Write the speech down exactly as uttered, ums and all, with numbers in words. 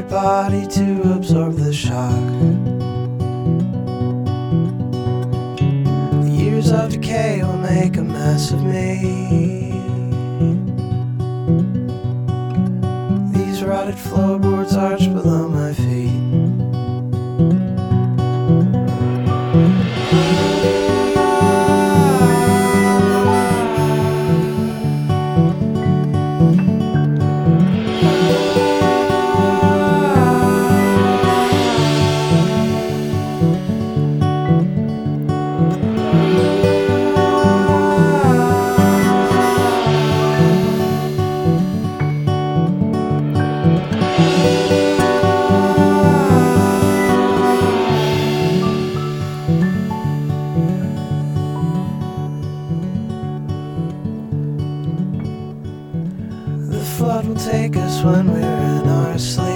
body to absorb the shock. The years of decay will make a mess of me. These rotted floorboards arch below my feet. The flood will take us when we're in our sleep.